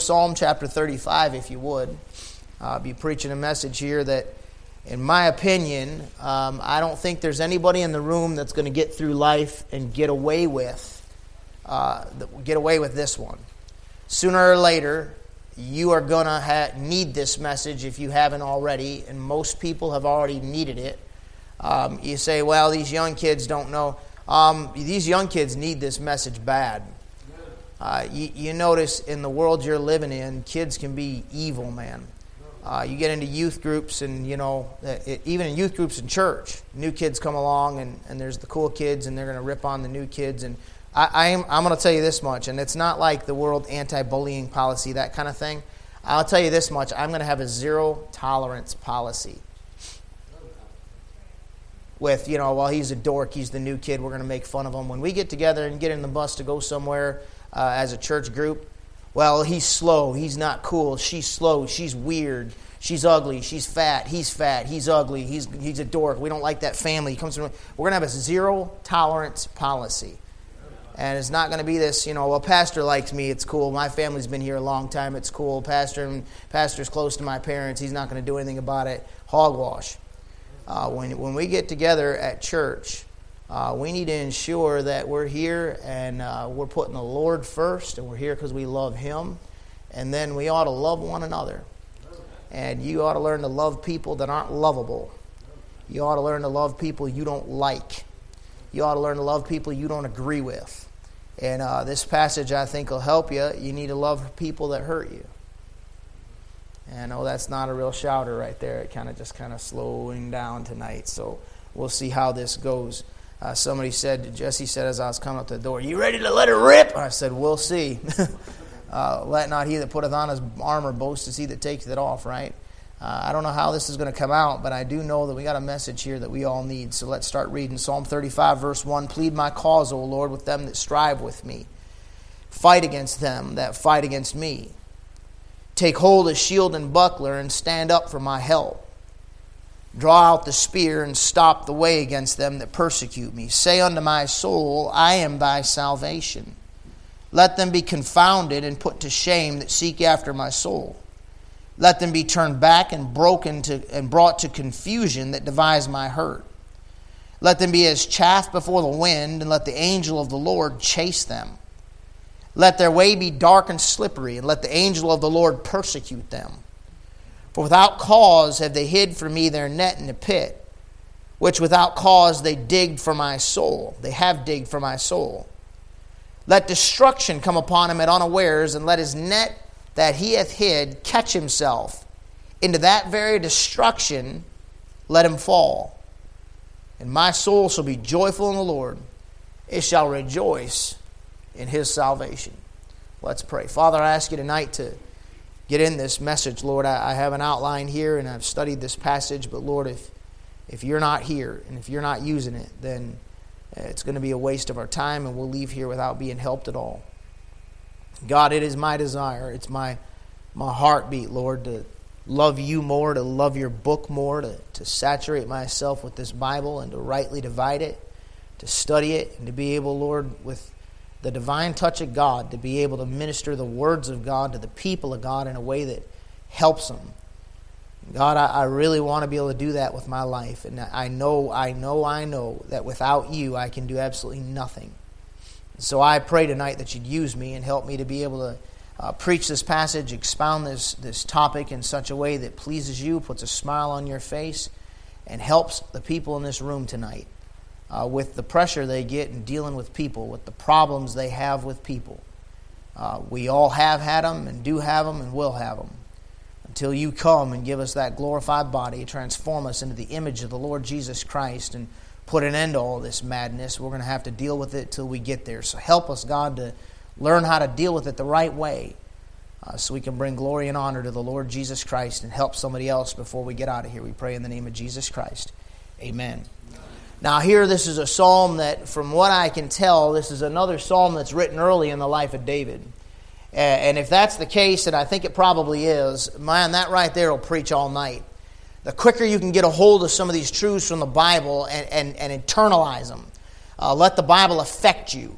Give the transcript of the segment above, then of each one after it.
Psalm chapter 35, if you would. I'll be preaching a message here that, in my opinion, I don't think there's anybody in the room that's going to get through life and get away with this one. Sooner or later, you are going to need this message if you haven't already, and most people have already needed it. You say, well, these young kids don't know. These young kids need this message bad. You notice in the world you're living in, kids can be evil, man. You get into youth groups, and even in youth groups in church, new kids come along, and there's the cool kids, and they're going to rip on the new kids. And I'm going to tell you this much, and it's not like the world anti-bullying policy, that kind of thing. I'll tell you this much: I'm going to have a zero tolerance policy. With, well, he's a dork, he's the new kid, we're going to make fun of him. When we get together and get in the bus to go somewhere as a church group, well, he's slow, he's not cool, she's slow, she's weird, she's ugly, she's fat, he's ugly, he's a dork, we don't like that family. He comes from, we're going to have a zero tolerance policy. And it's not going to be this, well, Pastor likes me, it's cool, my family's been here a long time, it's cool, Pastor's close to my parents, he's not going to do anything about it. Hogwash. When we get together at church, we need to ensure that we're here and we're putting the Lord first, and we're here because we love Him. And then we ought to love one another. And you ought to learn to love people that aren't lovable. You ought to learn to love people you don't like. You ought to learn to love people you don't agree with. And this passage, I think, will help you. You need to love people that hurt you. And I know that's not a real shouter right there. It kind of slowing down tonight. So we'll see how this goes. Jesse said as I was coming up to the door, "You ready to let it rip?" I said, "We'll see." Let not he that putteth on his armor boast as he that taketh it off, right? I don't know how this is going to come out, but I do know that we got a message here that we all need. So let's start reading. Psalm 35, verse 1. "Plead my cause, O Lord, with them that strive with me. Fight against them that fight against me. Take hold of shield and buckler, and stand up for my help. Draw out the spear, and stop the way against them that persecute me. Say unto my soul, I am thy salvation. Let them be confounded and put to shame that seek after my soul. Let them be turned back and brought to confusion that devise my hurt. Let them be as chaff before the wind, and let the angel of the Lord chase them. Let their way be dark and slippery, and let the angel of the Lord persecute them. For without cause have they hid for me their net in a pit, which without cause they digged for my soul. They have digged for my soul. Let destruction come upon him at unawares, and let his net that he hath hid catch himself. Into that very destruction let him fall. And my soul shall be joyful in the Lord. It shall rejoice in His salvation." Let's pray. Father, I ask you tonight to get in this message, Lord. I have an outline here, and I've studied this passage, but Lord, if you're not here and if you're not using it, then it's going to be a waste of our time, and we'll leave here without being helped at all. God, it is my desire, it's my heartbeat, Lord, to love you more, to love your book more, to saturate myself with this Bible and to rightly divide it, to study it, and to be able, Lord, with the divine touch of God, to be able to minister the words of God to the people of God in a way that helps them. God, I really want to be able to do that with my life. And I know that without you, I can do absolutely nothing. So I pray tonight that you'd use me and help me to be able to preach this passage, expound this topic in such a way that pleases you, puts a smile on your face, and helps the people in this room tonight. With the pressure they get in dealing with people, with the problems they have with people. We all have had them and do have them and will have them. Until you come and give us that glorified body, transform us into the image of the Lord Jesus Christ and put an end to all this madness. We're going to have to deal with it till we get there. So help us, God, to learn how to deal with it the right way so we can bring glory and honor to the Lord Jesus Christ and help somebody else before we get out of here. We pray in the name of Jesus Christ. Amen. Now here, this is a psalm that, from what I can tell, this is another psalm that's written early in the life of David. And if that's the case, and I think it probably is, man, that right there will preach all night. The quicker you can get a hold of some of these truths from the Bible and internalize them, let the Bible affect you.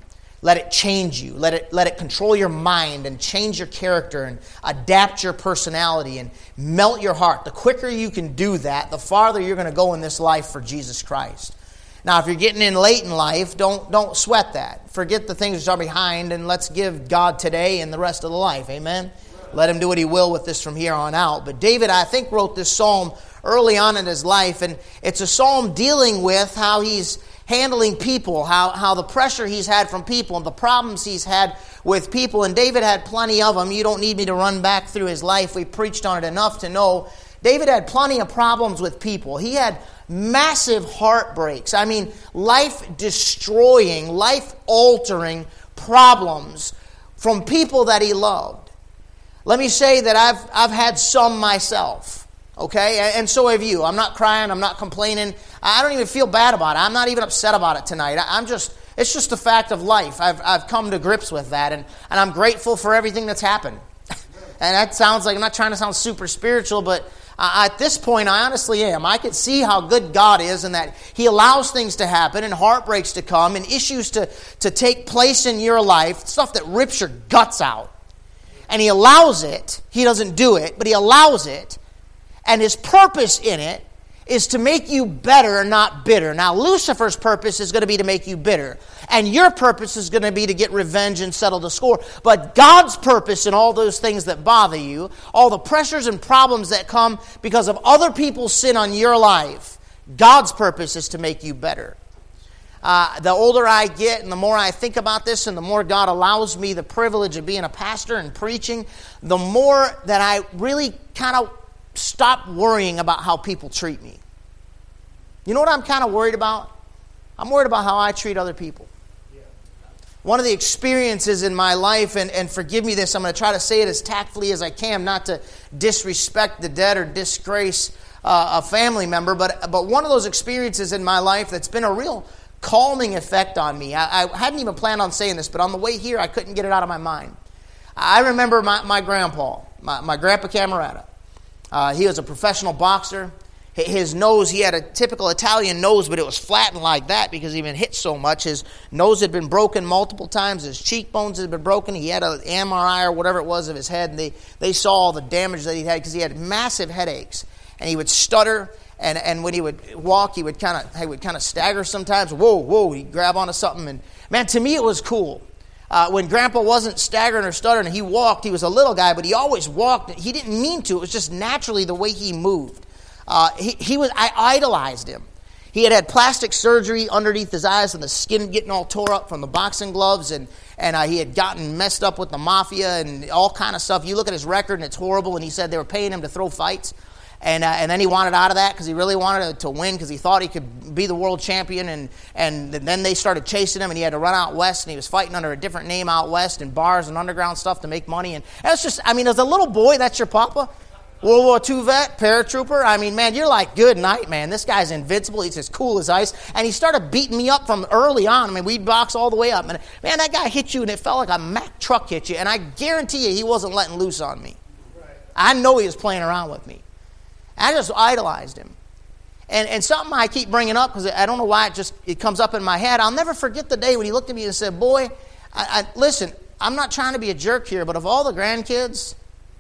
Let it change you. Let it control your mind and change your character and adapt your personality and melt your heart. The quicker you can do that, the farther you're going to go in this life for Jesus Christ. Now, if you're getting in late in life, don't sweat that. Forget the things that are behind, and let's give God today and the rest of the life. Amen? Let Him do what He will with this from here on out. But David, I think, wrote this psalm early on in his life, and it's a psalm dealing with how he's handling people, how the pressure he's had from people and the problems he's had with people. And David had plenty of them. You don't need me to run back through his life. We preached on it enough to know David had plenty of problems with people. He had massive heartbreaks. I mean, life-destroying, life-altering problems from people that he loved. Let me say that I've had some myself. Okay, and so have you. I'm not crying. I'm not complaining. I don't even feel bad about it. I'm not even upset about it tonight. It's just a fact of life. I've come to grips with that, and I'm grateful for everything that's happened. And that sounds like, I'm not trying to sound super spiritual, but at this point, I honestly am. I can see how good God is and that He allows things to happen and heartbreaks to come and issues to take place in your life, stuff that rips your guts out. And He allows it. He doesn't do it, but He allows it. And His purpose in it is to make you better, not bitter. Now, Lucifer's purpose is going to be to make you bitter. And your purpose is going to be to get revenge and settle the score. But God's purpose in all those things that bother you, all the pressures and problems that come because of other people's sin on your life, God's purpose is to make you better. The older I get and the more I think about this and the more God allows me the privilege of being a pastor and preaching, the more that I really kind of stop worrying about how people treat me. You know what I'm kind of worried about? I'm worried about how I treat other people. One of the experiences in my life, and forgive me this, I'm going to try to say it as tactfully as I can, not to disrespect the dead or disgrace a family member, but one of those experiences in my life that's been a real calming effect on me. I hadn't even planned on saying this, but on the way here, I couldn't get it out of my mind. I remember my grandpa, my Grandpa Camerata. He was a professional boxer. His nose, he had a typical Italian nose, but it was flattened like that because he'd been hit so much. His nose had been broken multiple times. His cheekbones had been broken. He had an MRI or whatever it was of his head, and they saw all the damage that he had because he had massive headaches. And he would stutter, and when he would walk, he would kind of stagger sometimes. Whoa, he'd grab onto something. And man, to me it was cool. When Grandpa wasn't staggering or stuttering, he walked. He was a little guy, but he always walked. He didn't mean to. It was just naturally the way he moved. I idolized him. He had plastic surgery underneath his eyes and the skin getting all tore up from the boxing gloves, and he had gotten messed up with the mafia and all kind of stuff. You look at his record and it's horrible, and he said they were paying him to throw fights. And then he wanted out of that because he really wanted to win because he thought he could be the world champion. And then they started chasing him, and he had to run out west, and he was fighting under a different name out west in bars and underground stuff to make money. And it's just, I mean, as a little boy, that's your papa. World War II vet, paratrooper. I mean, man, you're like, good night, man. This guy's invincible. He's as cool as ice. And he started beating me up from early on. I mean, we'd box all the way up. And man, that guy hit you, and it felt like a Mack truck hit you. And I guarantee you he wasn't letting loose on me. I know he was playing around with me. I just idolized him. And something I keep bringing up because I don't know why it comes up in my head. I'll never forget the day when he looked at me and said, boy, listen, I'm not trying to be a jerk here, but of all the grandkids,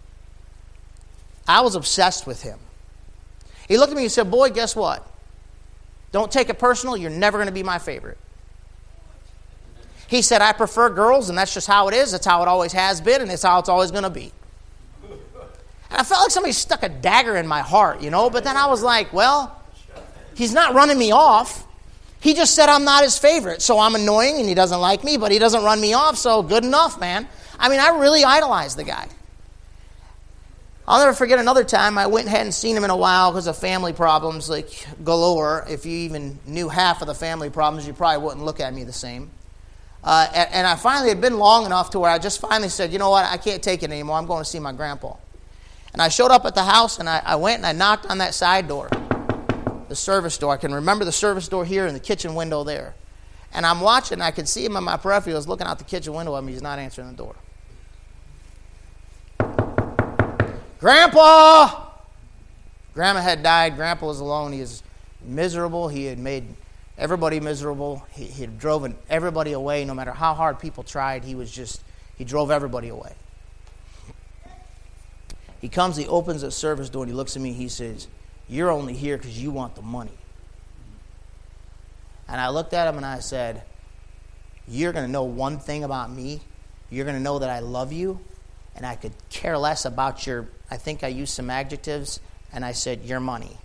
I was obsessed with him. He looked at me and said, boy, guess what? Don't take it personal. You're never going to be my favorite. He said, I prefer girls, and that's just how it is. That's how it always has been, and it's how it's always going to be. And I felt like somebody stuck a dagger in my heart, But then I was like, well, he's not running me off. He just said I'm not his favorite. So I'm annoying and he doesn't like me, but he doesn't run me off, so good enough, man. I mean, I really idolized the guy. I'll never forget another time I went and hadn't seen him in a while because of family problems like galore. If you even knew half of the family problems, you probably wouldn't look at me the same. And I finally had been long enough to where I just finally said, you know what, I can't take it anymore. I'm going to see my grandpa. And I showed up at the house, and I went and I knocked on that side door, the service door. I can remember the service door here and the kitchen window there. And I'm watching, and I can see him in my peripheral. I was looking out the kitchen window at me. He's not answering the door. Grandpa! Grandma had died. Grandpa was alone. He was miserable. He had made Everybody miserable. He drove everybody away. No matter how hard people tried, he drove everybody away. He comes, he opens the service door, and he looks at me, he says, "You're only here because you want the money." And I looked at him and I said, "You're going to know one thing about me. You're going to know that I love you, and I could care less about I think I used some adjectives, and I said, your money."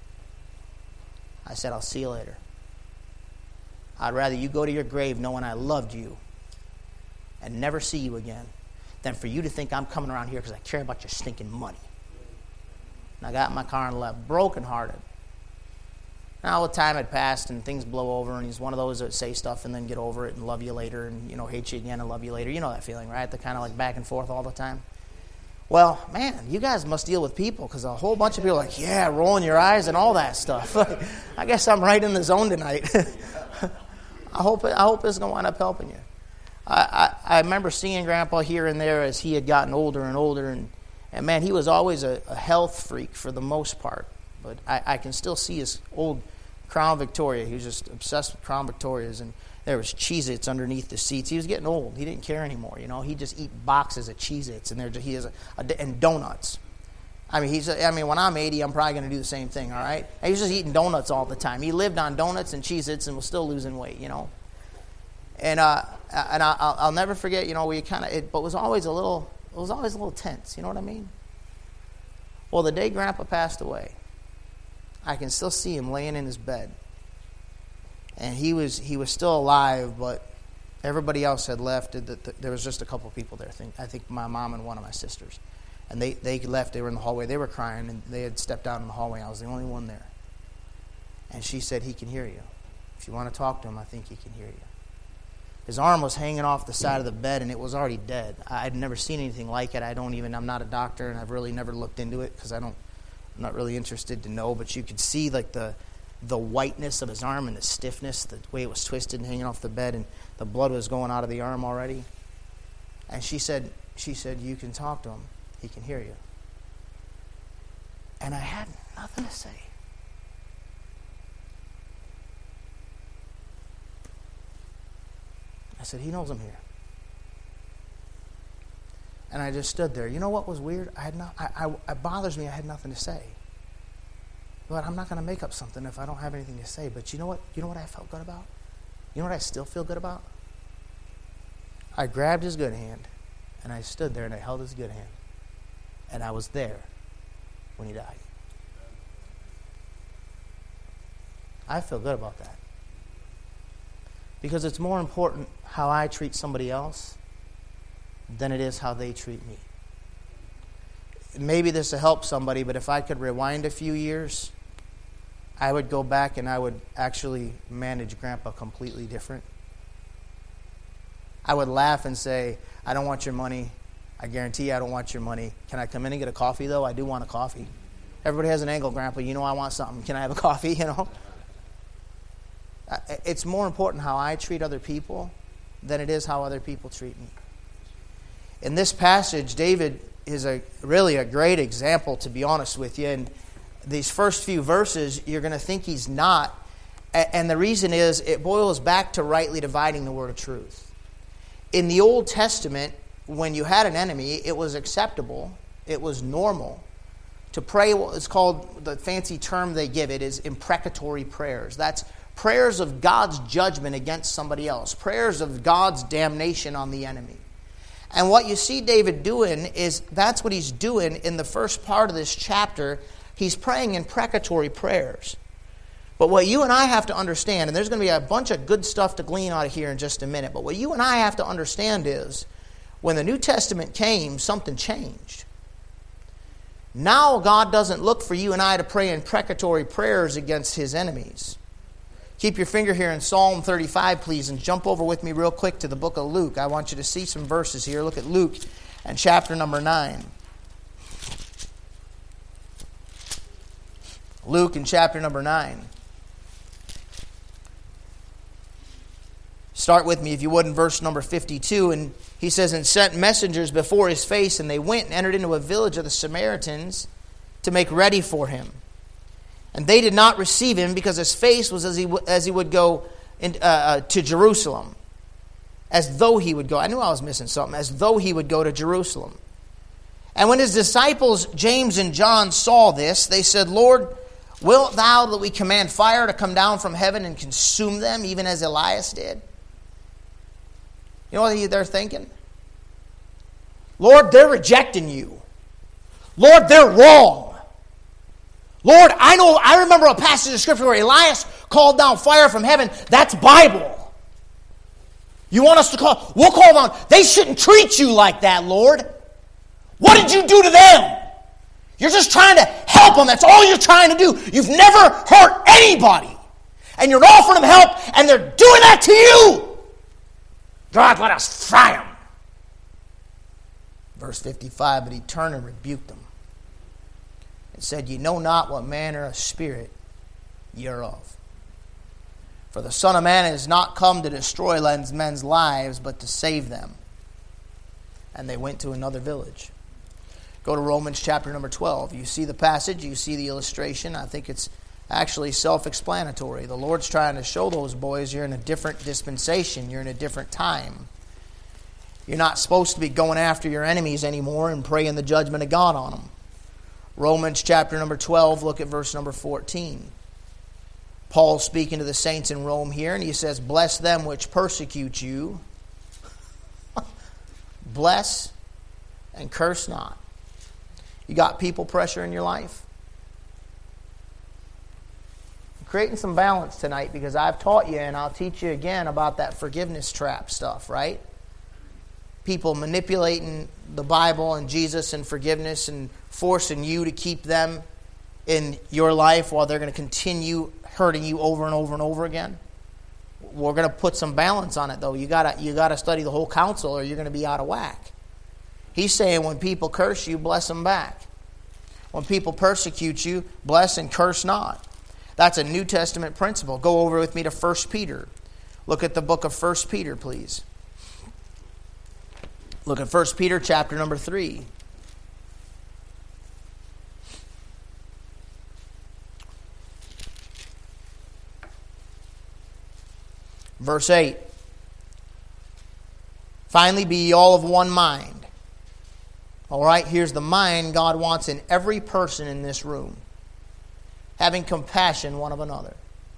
I said, "I'll see you later. I'd rather you go to your grave knowing I loved you and never see you again than for you to think I'm coming around here because I care about your stinking money." And I got in my car and left, brokenhearted. Now, the time had passed and things blow over, and he's one of those that say stuff and then get over it and love you later and, hate you again and love you later. You know that feeling, right? The kind of like back and forth all the time. Well, man, you guys must deal with people because a whole bunch of people are like, yeah, rolling your eyes and all that stuff. I guess I'm right in the zone tonight. I hope it's going to wind up helping you. I remember seeing Grandpa here and there as he had gotten older and older, and man, he was always a health freak for the most part. But I can still see his old Crown Victoria. He was just obsessed with Crown Victorias, and there was Cheez-Its underneath the seats. He was getting old. He didn't care anymore. He'd just eat boxes of Cheez-Its, and donuts. When I'm 80, I'm probably going to do the same thing. All right, he was just eating donuts all the time. He lived on donuts and Cheez-Its and was still losing weight. And I'll never forget. But it was always a little tense. You know what I mean? Well, the day Grandpa passed away, I can still see him laying in his bed. And he was still alive, but everybody else had left. There was just a couple of people there. I think my mom and one of my sisters. And they left. They were in the hallway. They were crying, and they had stepped out in the hallway. I was the only one there. And she said, "He can hear you. If you want to talk to him, I think he can hear you." His arm was hanging off the side of the bed, and it was already dead. I'd never seen anything like it. I'm not a doctor, and I've really never looked into it because I'm not really interested to know, but you could see like the whiteness of his arm and the stiffness, the way it was twisted and hanging off the bed, and the blood was going out of the arm already. And she said, "You can talk to him. He can hear you." And I had nothing to say. I said, "He knows I'm here." And I just stood there. You know what was weird? It bothers me I had nothing to say. But I'm not going to make up something if I don't have anything to say. But you know what? You know what I felt good about? You know what I still feel good about? I grabbed his good hand, and I stood there, and I held his good hand. And I was there when he died. I feel good about that. Because it's more important how I treat somebody else than it is how they treat me. Maybe this will help somebody, but if I could rewind a few years, I would go back and I would actually manage Grandpa completely different. I would laugh and say, "I don't want your money. I guarantee you I don't want your money. Can I come in and get a coffee, though? I do want a coffee. Everybody has an angle, Grandpa. I want something. Can I have a coffee?" It's more important how I treat other people than it is how other people treat me. In this passage, David is really a great example, to be honest with you. And these first few verses, you're going to think he's not. And the reason is it boils back to rightly dividing the word of truth. In the Old Testament, when you had an enemy, it was acceptable, it was normal to pray. It's called, the fancy term they give it is imprecatory prayers. That's prayers of God's judgment against somebody else, prayers of God's damnation on the enemy. And what you see David doing is that's what he's doing in the first part of this chapter. He's praying imprecatory prayers. But what you and I have to understand, and there's going to be a bunch of good stuff to glean out of here in just a minute, but what you and I have to understand is when the New Testament came, something changed. Now God doesn't look for you and I to pray imprecatory prayers against his enemies. Keep your finger here in Psalm 35, please, and jump over with me real quick to the book of Luke. I want you to see some verses here. Look at Luke and chapter number 9. Luke in chapter number 9. Start with me, if you would, in verse number 52. And he says, "And sent messengers before his face, and they went and entered into a village of the Samaritans to make ready for him. And they did not receive him because his face was as he would go to Jerusalem. As though he would go. I knew I was missing something. As though he would go to Jerusalem. And when his disciples, James and John, saw this, they said, Lord, wilt thou that we command fire to come down from heaven and consume them, even as Elias did? You know what they're thinking? Lord, they're rejecting you. Lord, they're wrong. Lord, I remember a passage of Scripture where Elias called down fire from heaven. That's Bible. You want us to call? We'll call down. They shouldn't treat you like that, Lord. What did you do to them? You're just trying to help them. That's all you're trying to do. You've never hurt anybody. And you're offering them help, and they're doing that to you. God, let us fry them. Verse 55, but he turned and rebuked them and said, ye know not what manner of spirit ye are of. For the Son of Man is not come to destroy men's lives, but to save them. And they went to another village. Go to Romans chapter number 12. You see the passage, you see the illustration. I think it's actually self-explanatory. The Lord's trying to show those boys you're in a different dispensation. You're in a different time. You're not supposed to be going after your enemies anymore and praying the judgment of God on them. Romans chapter number 12, look at verse number 14. Paul speaking to the saints in Rome here, and he says, bless them which persecute you. Bless and curse not. You got people pressure in your life? I'm creating some balance tonight because I've taught you and I'll teach you again about that forgiveness trap stuff, right? People manipulating the Bible and Jesus and forgiveness and forcing you to keep them in your life while they're going to continue hurting you over and over and over again. We're going to put some balance on it, though. You gotta study the whole counsel, or you're going to be out of whack. He's saying when people curse you, bless them back. When people persecute you, bless and curse not. That's a New Testament principle. Go over with me to 1 Peter. Look at the book of 1 Peter, please. Look at 1 Peter chapter number 3. Verse 8. Finally, be ye all of one mind. All right, here's the mind God wants in every person in this room. Having compassion one of another.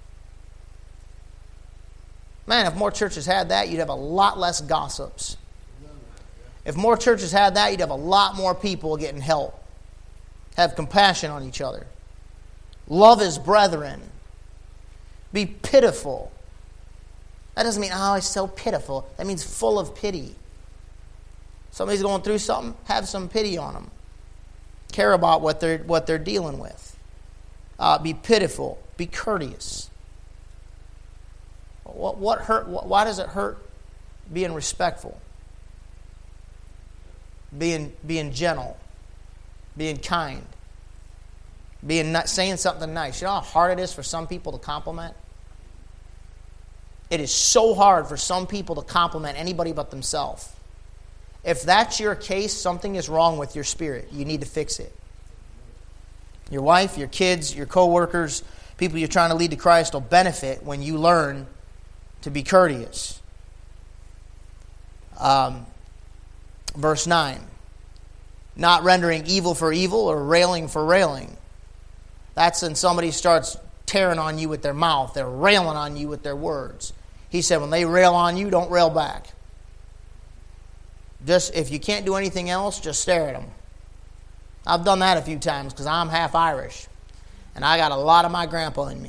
Man, if more churches had that, you'd have a lot less gossips. If more churches had that, you'd have a lot more people getting help. Have compassion on each other. Love his brethren. Be pitiful. That doesn't mean, oh, it's so pitiful. That means full of pity. Somebody's going through something, have some pity on them. Care about what they're dealing with. Be pitiful. Be courteous. What hurt? Why does it hurt being respectful? Being gentle. Being kind. Saying something nice. You know how hard it is for some people to compliment? It is so hard for some people to compliment anybody but themselves. If that's your case, something is wrong with your spirit. You need to fix it. Your wife, your kids, your co-workers, people you're trying to lead to Christ will benefit when you learn to be courteous. Verse 9. Not rendering evil for evil or railing for railing. That's when somebody starts tearing on you with their mouth. They're railing on you with their words. He said, when they rail on you, don't rail back. Just, if you can't do anything else, just stare at them. I've done that a few times because I'm half Irish. And I got a lot of my grandpa in me.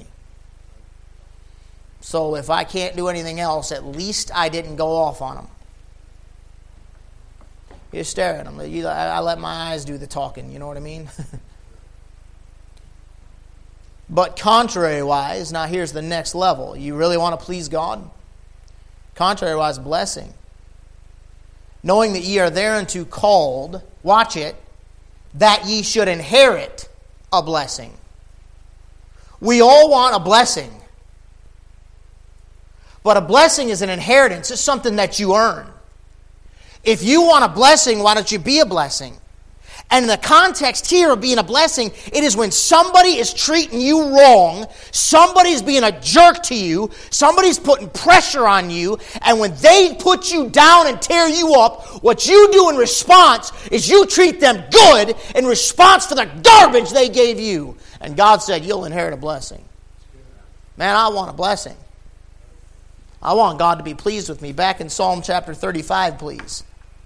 So if I can't do anything else, at least I didn't go off on them. You just stare at them. I let my eyes do the talking, you know what I mean? But contrary-wise, now here's the next level. You really want to please God? Contrary-wise, blessing. Knowing that ye are thereunto called, watch it, that ye should inherit a blessing. We all want a blessing. But a blessing is an inheritance. It's something that you earn. If you want a blessing, why don't you be a blessing? And in the context here of being a blessing, it is when somebody is treating you wrong, somebody's being a jerk to you, somebody's putting pressure on you, and when they put you down and tear you up, what you do in response is you treat them good in response for the garbage they gave you. And God said, you'll inherit a blessing. Man, I want a blessing. I want God to be pleased with me. Back in Psalm chapter 35, please.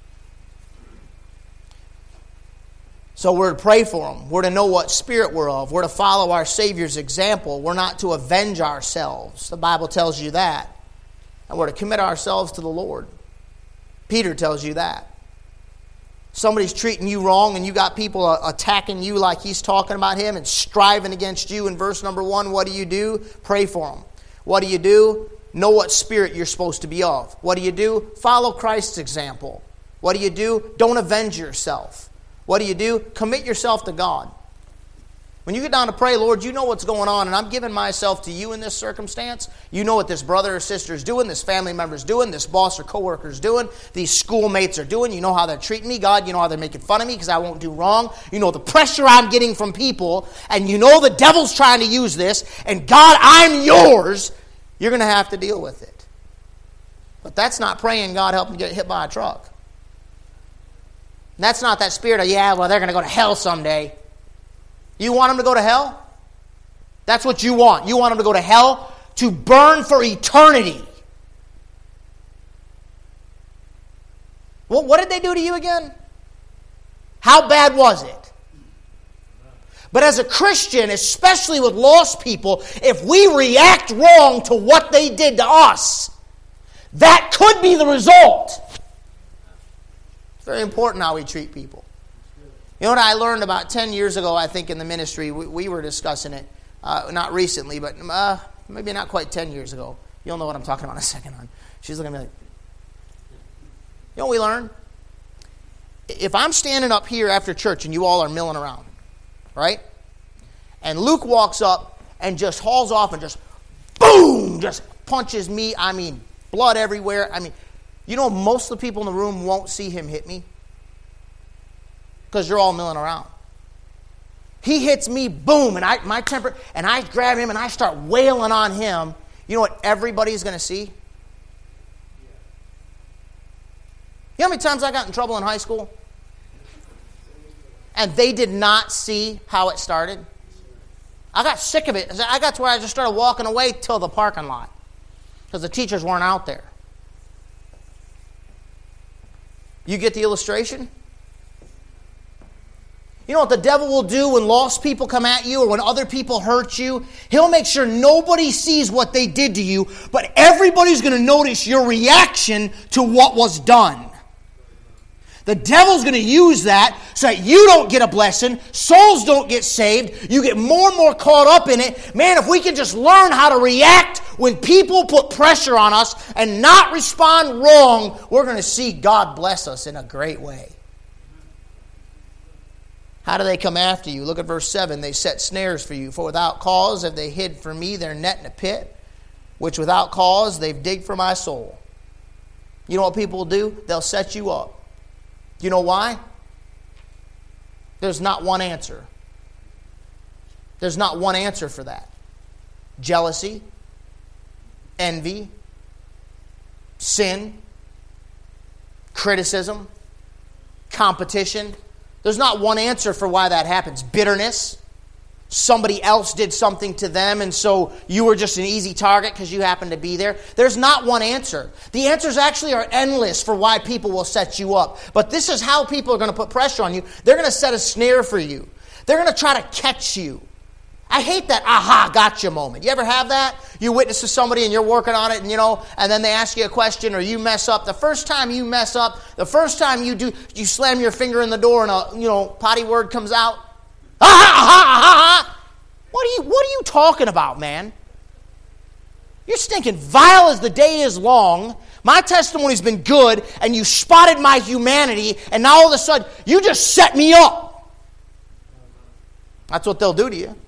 So we're to pray for them. We're to know what spirit we're of. We're to follow our Savior's example. We're not to avenge ourselves. The Bible tells you that. And we're to commit ourselves to the Lord. Peter tells you that. Somebody's treating you wrong and you got people attacking you like he's talking about him and striving against you in verse number 1. What do? Pray for them. What do? Know what spirit you're supposed to be of. What do? Follow Christ's example. What do? Don't avenge yourself. What do? Commit yourself to God. When you get down to pray, Lord, you know what's going on, and I'm giving myself to you in this circumstance. You know what this brother or sister is doing, this family member is doing, this boss or coworker is doing, these schoolmates are doing. You know how they're treating me. God, you know how they're making fun of me because I won't do wrong. You know the pressure I'm getting from people, and you know the devil's trying to use this, and God, I'm yours. You're going to have to deal with it. But that's not praying, God, help me get hit by a truck. That's not that spirit of, yeah, well, they're going to go to hell someday. You want them to go to hell? That's what you want. You want them to go to hell to burn for eternity. Well, what did they do to you again? How bad was it? But as a Christian, especially with lost people, if we react wrong to what they did to us, that could be the result. It's very important how we treat people. You know what I learned about 10 years ago, I think, in the ministry? We were discussing it, not recently, but maybe not quite 10 years ago. You'll know what I'm talking about in a second. She's looking at me like, you know what we learned? If I'm standing up here after church and you all are milling around, right? And Luke walks up and just hauls off and just, boom, just punches me. I mean, blood everywhere. I mean, you know, most of the people in the room won't see him hit me because you're all milling around. He hits me, boom, and my temper, and I grab him and I start wailing on him. You know what everybody's going to see? You know how many times I got in trouble in high school? And they did not see how it started? I got sick of it. I got to where I just started walking away till the parking lot because the teachers weren't out there. You get the illustration? You know what the devil will do when lost people come at you or when other people hurt you? He'll make sure nobody sees what they did to you, but everybody's going to notice your reaction to what was done. The devil's going to use that so that you don't get a blessing, souls don't get saved, you get more and more caught up in it. Man, if we can just learn how to react when people put pressure on us and not respond wrong, we're going to see God bless us in a great way. How do they come after you? Look at verse 7. They set snares for you. For without cause have they hid for me their net in a pit, which without cause they've digged for my soul. You know what people will do? They'll set you up. You know why? There's not one answer. There's not one answer for that. Jealousy, envy, sin, criticism, competition. There's not one answer for why that happens. Bitterness. Somebody else did something to them, and so you were just an easy target because you happened to be there. There's not one answer. The answers actually are endless for why people will set you up. But this is how people are going to put pressure on you. They're going to set a snare for you. They're going to try to catch you. I hate that aha, gotcha moment. You ever have that? You witness to somebody and you're working on it, and and then they ask you a question or you mess up. The first time you mess up, the first time you slam your finger in the door and a potty word comes out. What are you talking about, man? You're stinking vile as the day is long. My testimony's been good, and you spotted my humanity, and now all of a sudden, you just set me up. That's what they'll do to you.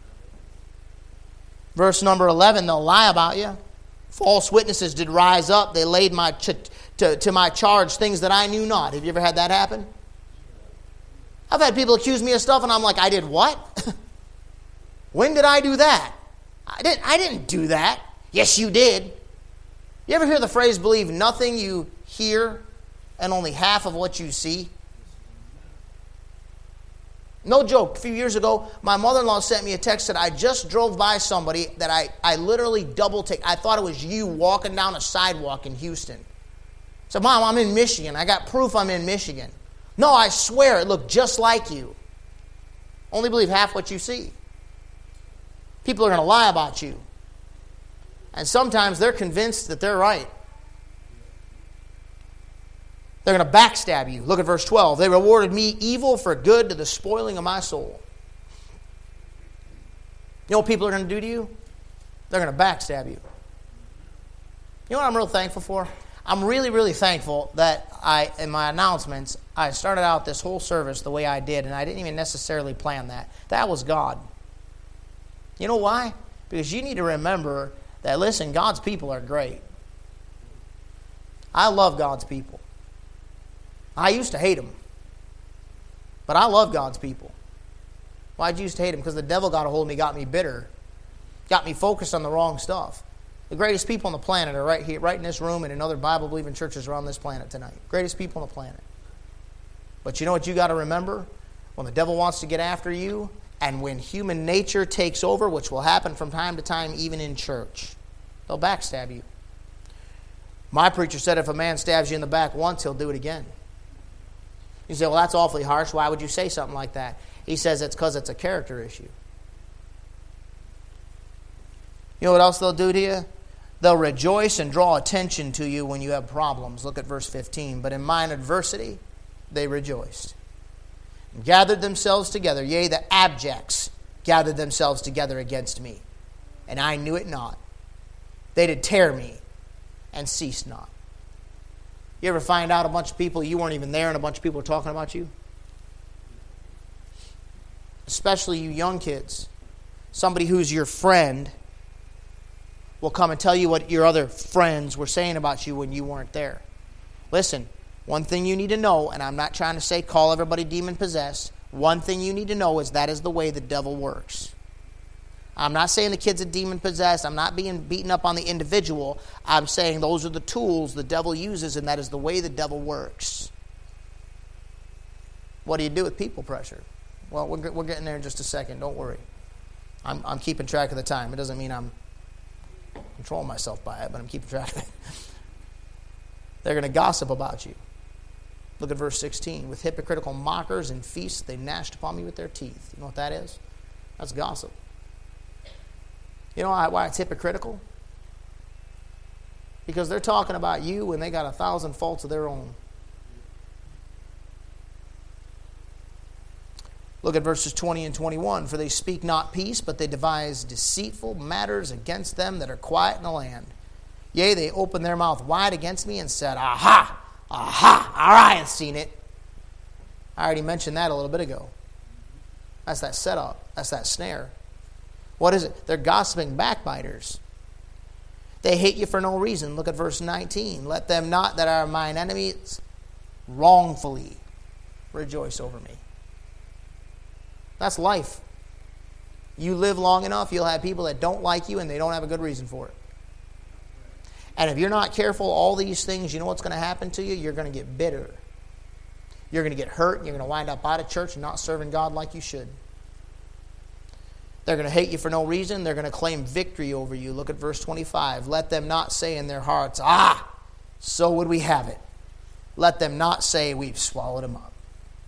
Verse number 11, they'll lie about you. False witnesses did rise up. They laid to my charge things that I knew not. Have you ever had that happen? I've had people accuse me of stuff, and I'm like, I did what? When did I do that? I didn't do that. Yes, you did. You ever hear the phrase, believe nothing you hear and only half of what you see? No joke. A few years ago, my mother-in-law sent me a text that I just drove by somebody that I literally double-take. I thought it was you walking down a sidewalk in Houston. I said, Mom, I'm in Michigan. I got proof I'm in Michigan. No, I swear it looked just like you. Only believe half what you see. People are going to lie about you. And sometimes they're convinced that they're right. They're going to backstab you. Look at verse 12. They rewarded me evil for good to the spoiling of my soul. You know what people are going to do to you? They're going to backstab you. You know what I'm real thankful for? I'm really, really thankful that in my announcements, I started out this whole service the way I did, and I didn't even necessarily plan that. That was God. You know why? Because you need to remember that, listen, God's people are great. I love God's people. I used to hate them. But I love God's people. Why'd you used to hate them? Because the devil got a hold of me, got me bitter, got me focused on the wrong stuff. The greatest people on the planet are right here, right in this room and in other Bible-believing churches around this planet tonight. Greatest people on the planet. But you know what you got to remember? When the devil wants to get after you, and when human nature takes over, which will happen from time to time even in church, they'll backstab you. My preacher said if a man stabs you in the back once, he'll do it again. You say, well, that's awfully harsh. Why would you say something like that? He says it's because it's a character issue. You know what else they'll do to you? They'll rejoice and draw attention to you when you have problems. Look at verse 15. But in mine adversity, they rejoiced. And gathered themselves together. Yea, the abjects gathered themselves together against me. And I knew it not. They did tear me and ceased not. You ever find out a bunch of people, you weren't even there, and a bunch of people were talking about you? Especially you young kids. Somebody who's your friend will come and tell you what your other friends were saying about you when you weren't there. Listen, one thing you need to know, and I'm not trying to say call everybody demon-possessed. One thing you need to know is that is the way the devil works. I'm not saying the kid's a demon-possessed. I'm not being beaten up on the individual. I'm saying those are the tools the devil uses, and that is the way the devil works. What do you do with people pressure? Well, we're getting there in just a second. Don't worry. I'm keeping track of the time. It doesn't mean I'm controlling myself by it, but I'm keeping track of it. They're going to gossip about you. Look at verse 16. With hypocritical mockers and feasts, they gnashed upon me with their teeth. You know what that is? That's gossip. You know why it's hypocritical? Because they're talking about you when they got 1,000 faults of their own. Look at verses 20 and 21. For they speak not peace, but they devise deceitful matters against them that are quiet in the land. Yea, they opened their mouth wide against me and said, Aha! Aha! Our eye has seen it. I already mentioned that a little bit ago. That's that setup. That's that snare. What is it? They're gossiping backbiters. They hate you for no reason. Look at verse 19. Let them not that are mine enemies wrongfully rejoice over me. That's life. You live long enough, you'll have people that don't like you and they don't have a good reason for it. And if you're not careful, all these things, you know what's going to happen to you? You're going to get bitter. You're going to get hurt. And you're going to wind up out of church and not serving God like you should. They're going to hate you for no reason. They're going to claim victory over you. Look at verse 25. Let them not say in their hearts, so would we have it. Let them not say we've swallowed him up.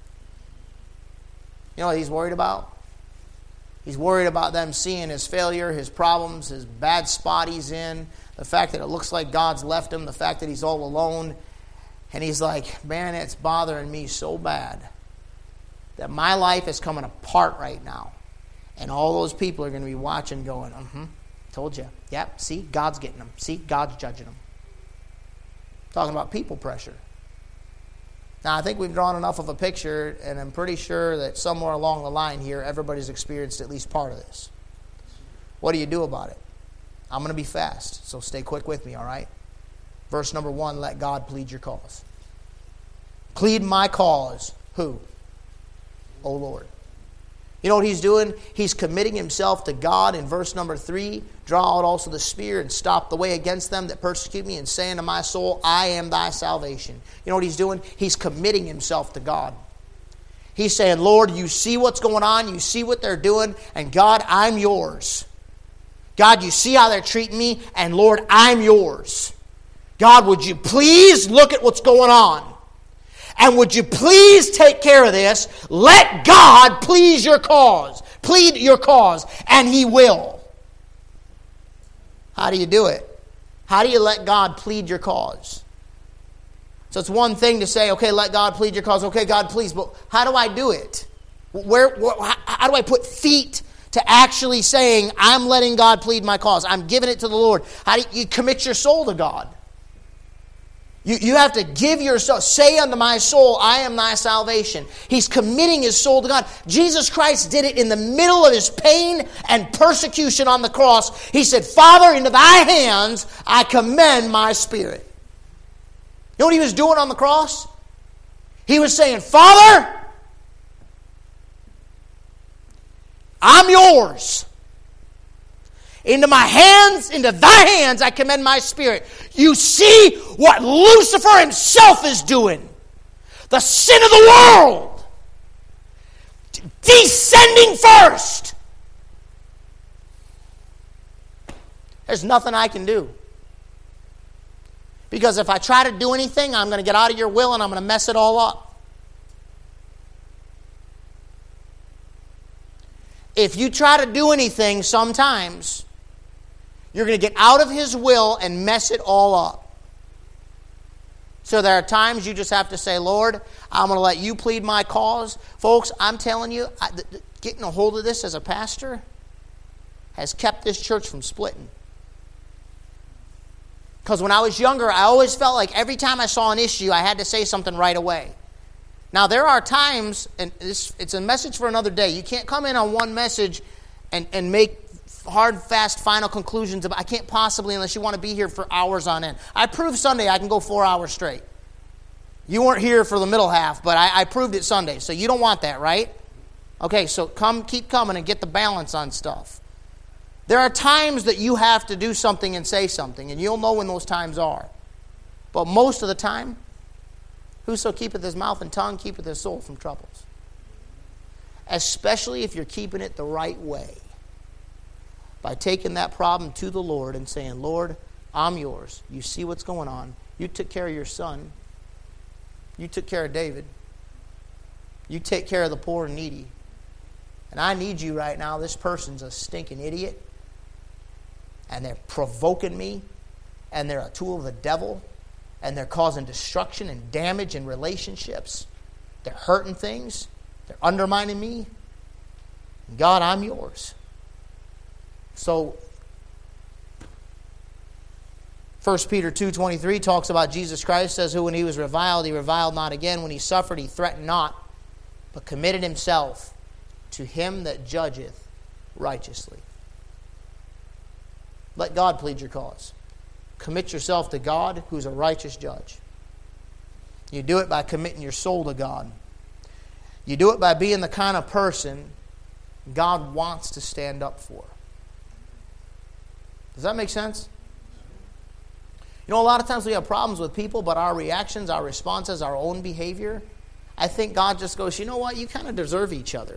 You know what he's worried about? He's worried about them seeing his failure, his problems, his bad spot he's in, the fact that it looks like God's left him, the fact that he's all alone. And he's like, man, it's bothering me so bad that my life is coming apart right now. And all those people are going to be watching going, told you. Yep, see, God's getting them. See, God's judging them. Talking about people pressure. Now, I think we've drawn enough of a picture, and I'm pretty sure that somewhere along the line here, everybody's experienced at least part of this. What do you do about it? I'm going to be fast, so stay quick with me, all right? Verse number 1, let God plead your cause. Plead my cause. Who? O Lord. You know what he's doing? He's committing himself to God in verse number 3. Draw out also the spear and stop the way against them that persecute me, and saying to my soul, I am thy salvation. You know what he's doing? He's committing himself to God. He's saying, Lord, you see what's going on. You see what they're doing. And God, I'm yours. God, you see how they're treating me. And Lord, I'm yours. God, would you please look at what's going on? And would you please take care of this? Let God plead your cause, and He will. How do you do it? How do you let God plead your cause? So it's one thing to say, okay, let God plead your cause. Okay, God, please, but how do I do it? How do I put feet to actually saying, I'm letting God plead my cause? I'm giving it to the Lord. How do you commit your soul to God? You have to give yourself, say unto my soul, I am thy salvation. He's committing his soul to God. Jesus Christ did it in the middle of his pain and persecution on the cross. He said, Father, into thy hands I commend my spirit. You know what he was doing on the cross? He was saying, Father, I'm yours. Into my hands, into thy hands, I commend my spirit. You see what Lucifer himself is doing. The sin of the world. Descending first. There's nothing I can do. Because if I try to do anything, I'm going to get out of your will and I'm going to mess it all up. If you try to do anything sometimes, you're going to get out of His will and mess it all up. So there are times you just have to say, Lord, I'm going to let you plead my cause. Folks, I'm telling you, getting a hold of this as a pastor has kept this church from splitting. Because when I was younger, I always felt like every time I saw an issue, I had to say something right away. Now, there are times, and it's a message for another day. You can't come in on one message and make hard, fast, final conclusions. I can't possibly, unless you want to be here for hours on end. I proved Sunday I can go 4 hours straight. You weren't here for the middle half, but I proved it Sunday, so you don't want that, right? Okay, so keep coming and get the balance on stuff. There are times that you have to do something and say something, and you'll know when those times are. But most of the time, whoso keepeth his mouth and tongue keepeth his soul from troubles. Especially if you're keeping it the right way. By taking that problem to the Lord and saying, Lord, I'm yours. You see what's going on. You took care of your son. You took care of David. You take care of the poor and needy. And I need you right now. This person's a stinking idiot. And they're provoking me. And they're a tool of the devil. And they're causing destruction and damage in relationships. They're hurting things. They're undermining me. God, I'm yours. So, 1 Peter 2:23 talks about Jesus Christ, says, who when he was reviled, he reviled not again. When he suffered, he threatened not, but committed himself to him that judgeth righteously. Let God plead your cause. Commit yourself to God, who's a righteous judge. You do it by committing your soul to God. You do it by being the kind of person God wants to stand up for. Does that make sense? You know, a lot of times we have problems with people, but our reactions, our responses, our own behavior, I think God just goes, you know what, you kind of deserve each other.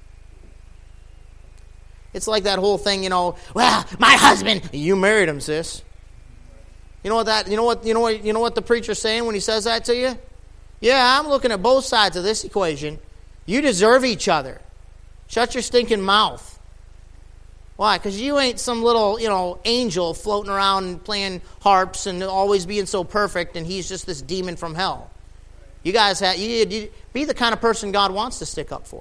It's like that whole thing, well, my husband, you married him, sis. You know what the preacher's saying when he says that to you? Yeah, I'm looking at both sides of this equation. You deserve each other. Shut your stinking mouth. Why? Because you ain't some little, angel floating around playing harps and always being so perfect, and he's just this demon from hell. You guys you be the kind of person God wants to stick up for.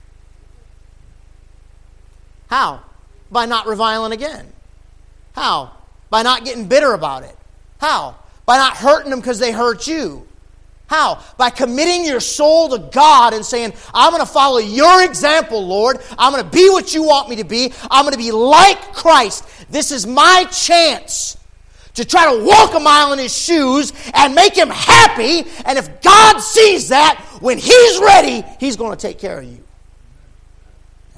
How? By not reviling again. How? By not getting bitter about it. How? By not hurting them because they hurt you. How? By committing your soul to God and saying, I'm going to follow your example, Lord. I'm going to be what you want me to be. I'm going to be like Christ. This is my chance to try to walk a mile in his shoes and make him happy. And if God sees that, when he's ready, he's going to take care of you.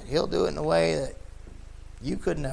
He'll do it in a way that you could never.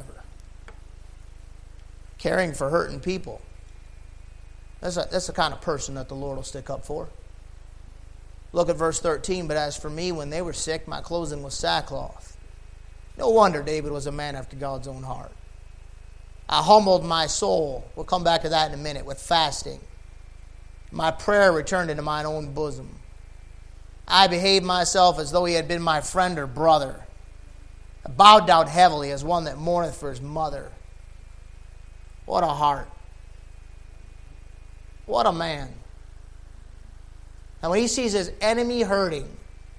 Caring for hurting people. That's the kind of person that the Lord will stick up for. Look at verse 13. But as for me, when they were sick, my clothing was sackcloth. No wonder David was a man after God's own heart. I humbled my soul. We'll come back to that in a minute with fasting. My prayer returned into mine own bosom. I behaved myself as though he had been my friend or brother. I bowed down heavily as one that mourneth for his mother. What a heart. What a man. And when he sees his enemy hurting,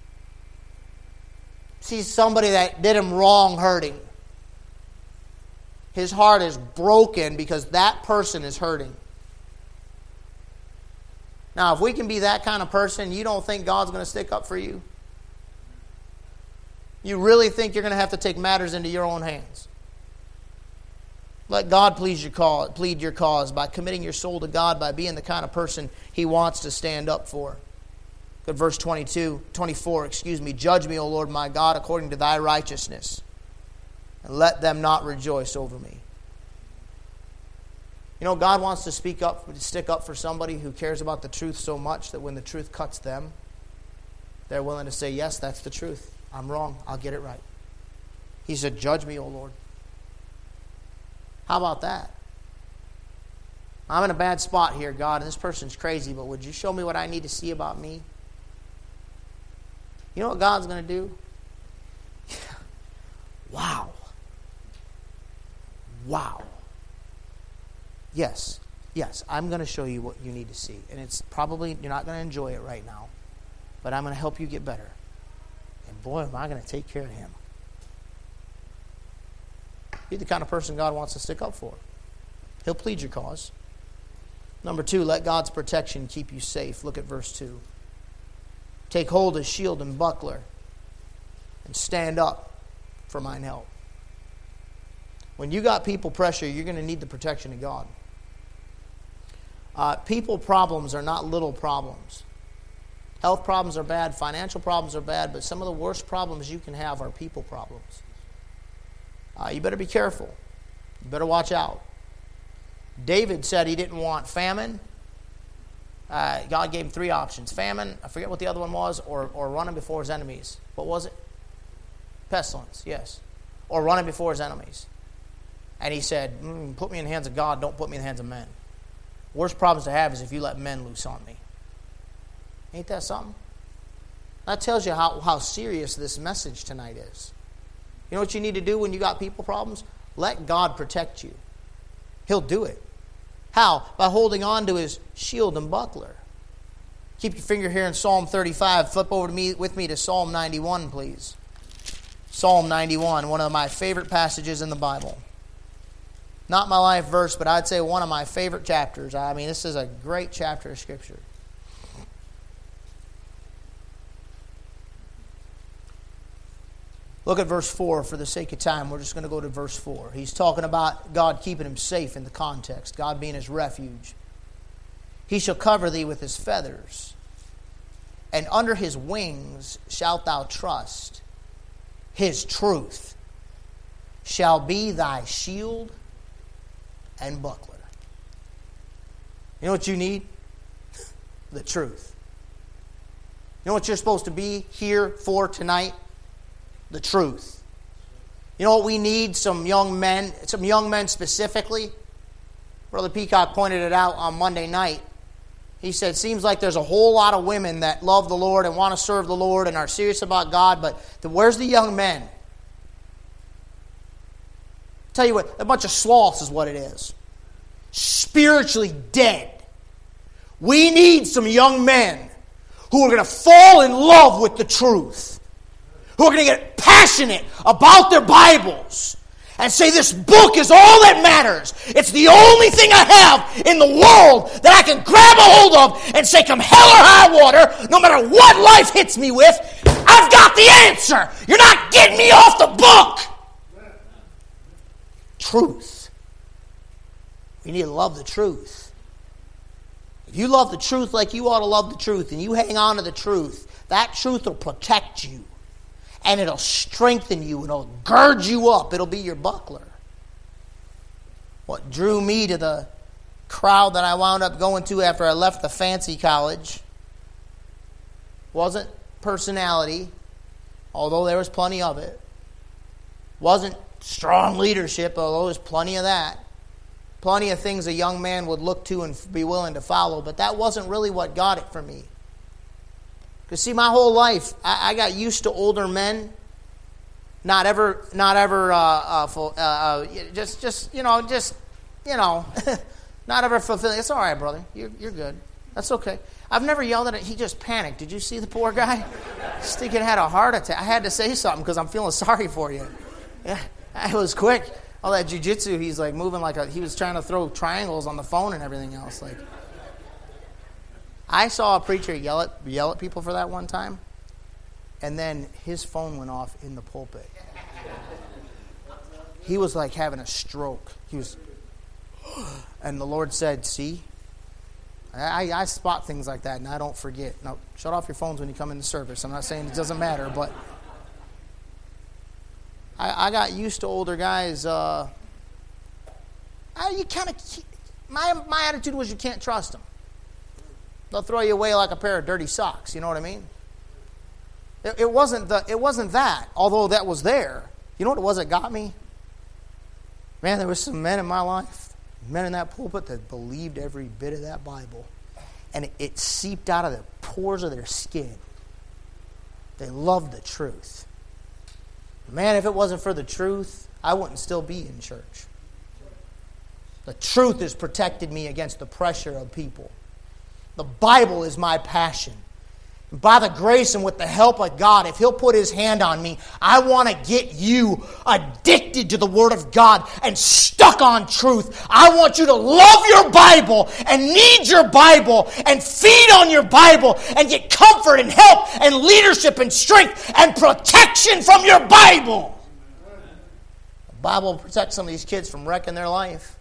sees somebody that did him wrong hurting, his heart is broken because that person is hurting. Now, if we can be that kind of person, you don't think God's going to stick up for you? You really think you're going to have to take matters into your own hands? Let God plead your cause by committing your soul to God, by being the kind of person He wants to stand up for. Look at verse 24. Judge me, O Lord my God, according to thy righteousness, and let them not rejoice over me. You know, God wants to stick up for somebody who cares about the truth so much that when the truth cuts them, they're willing to say, yes, that's the truth. I'm wrong. I'll get it right. He said, judge me, O Lord. How about that? I'm in a bad spot here, God, and this person's crazy, but would you show me what I need to see about me? You know what God's going to do? Wow. Wow. Yes, I'm going to show you what you need to see. And it's probably, you're not going to enjoy it right now, but I'm going to help you get better. And boy, am I going to take care of him. You're the kind of person God wants to stick up for. He'll plead your cause. Number 2, let God's protection keep you safe. Look at verse 2. Take hold of shield and buckler, and stand up for mine help. When you got people pressure, you're going to need the protection of God. People problems are not little problems. Health problems are bad, financial problems are bad, but some of the worst problems you can have are people problems. You better be careful. You better watch out. David said he didn't want famine. God gave him 3 options. Famine, I forget what the other one was, or running before his enemies. What was it? Pestilence, yes. Or running before his enemies. And he said, put me in the hands of God, don't put me in the hands of men. Worst problems to have is if you let men loose on me. Ain't that something? That tells you how serious this message tonight is. You know what you need to do when you got people problems? Let God protect you. He'll do it. How? By holding on to His shield and buckler. Keep your finger here in Psalm 35. Flip over with me to Psalm 91, please. Psalm 91, one of my favorite passages in the Bible. Not my life verse, but I'd say one of my favorite chapters. I mean, this is a great chapter of Scripture. Look at verse 4 for the sake of time. We're just going to go to verse 4. He's talking about God keeping him safe in the context, God being his refuge. He shall cover thee with his feathers, and under his wings shalt thou trust. His truth shall be thy shield and buckler. You know what you need? The truth. You know what you're supposed to be here for tonight? The truth. You know what we need? Some young men specifically. Brother Peacock pointed it out on Monday night. He said, seems like there's a whole lot of women that love the Lord and want to serve the Lord and are serious about God, but where's the young men? Tell you what, a bunch of sloths is what it is. Spiritually dead. We need some young men who are going to fall in love with the truth, who are going to get passionate about their Bibles and say, this book is all that matters. It's the only thing I have in the world that I can grab a hold of and say, come hell or high water, no matter what life hits me with, I've got the answer. You're not getting me off the book. Truth. We need to love the truth. If you love the truth like you ought to love the truth, and you hang on to the truth, that truth will protect you. and it'll strengthen you, and it'll gird you up. It'll be your buckler. What drew me to the crowd that I wound up going to after I left the fancy college wasn't personality, although there was plenty of it. Wasn't strong leadership, although there's plenty of that. Plenty of things a young man would look to and be willing to follow, but that wasn't really what got it for me. Because see, my whole life, I got used to older men not ever not ever fulfilling. It's all right, brother. You're good. That's okay. I've never yelled at it. He just panicked. Did you see the poor guy? This thinking had a heart attack. I had to say something because I'm feeling sorry for you. Yeah, it was quick. All that jiu-jitsu, he's like moving he was trying to throw triangles on the phone and everything else. Like, I saw a preacher yell at people for that one time, and then his phone went off in the pulpit. He was like having a stroke. And the Lord said, see, I spot things like that, and I don't forget. Now, shut off your phones when you come into service. I'm not saying it doesn't matter, but I got used to older guys. My attitude was you can't trust them. They'll throw you away like a pair of dirty socks. You know what I mean? It wasn't that, although that was there. You know what it was that got me? Man, there was some men in my life, men in that pulpit that believed every bit of that Bible. And it seeped out of the pores of their skin. They loved the truth. Man, if it wasn't for the truth, I wouldn't still be in church. The truth has protected me against the pressure of people. The Bible is my passion. By the grace and with the help of God, if He'll put His hand on me, I want to get you addicted to the Word of God and stuck on truth. I want you to love your Bible and need your Bible and feed on your Bible and get comfort and help and leadership and strength and protection from your Bible. The Bible will protect some of these kids from wrecking their life.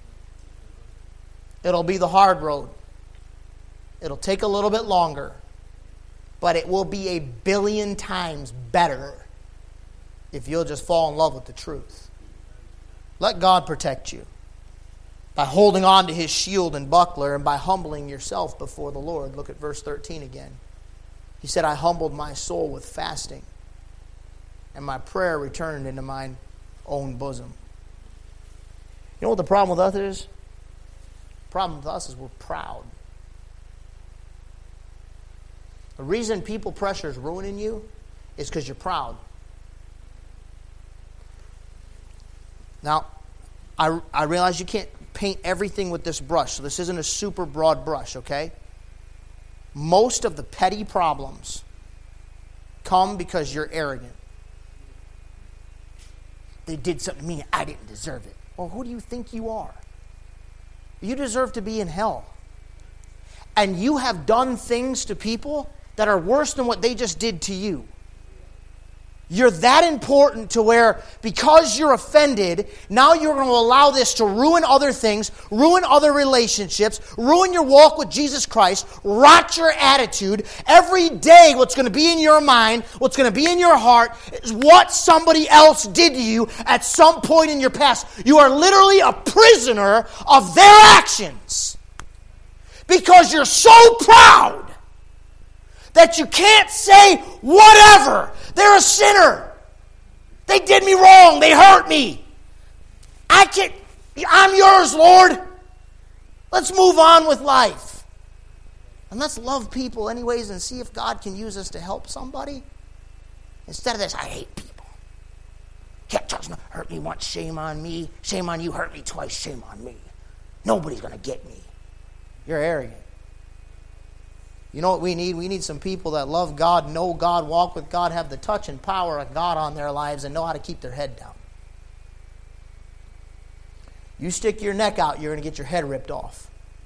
It'll be the hard road. It'll take a little bit longer. But it will be 1 billion times better if you'll just fall in love with the truth. Let God protect you by holding on to His shield and buckler and by humbling yourself before the Lord. Look at verse 13 again. He said, I humbled my soul with fasting, and my prayer returned into mine own bosom. You know what the problem with us is? The problem with us is we're proud. The reason people pressure is ruining you is because you're proud. Now, I realize you can't paint everything with this brush, so this isn't a super broad brush, okay? Most of the petty problems come because you're arrogant. They did something to me, I didn't deserve it. Well, who do you think you are? You deserve to be in hell. And you have done things to people that are worse than what they just did to you. You're that important to where, because you're offended, now you're going to allow this to ruin other things, ruin other relationships, ruin your walk with Jesus Christ, rot your attitude. Every day what's going to be in your mind, what's going to be in your heart, is what somebody else did to you at some point in your past. You are literally a prisoner of their actions. Because you're so proud that you can't say whatever. They're a sinner. They did me wrong. They hurt me. I'm yours, Lord. Let's move on with life. And let's love people anyways and see if God can use us to help somebody. Instead of this, I hate people. Can't touch me. Hurt me once, shame on me. Shame on you, hurt me twice, shame on me. Nobody's going to get me. You're arrogant. You know what we need? We need some people that love God, know God, walk with God, have the touch and power of God on their lives, and know how to keep their head down. You stick your neck out, you're going to get your head ripped off.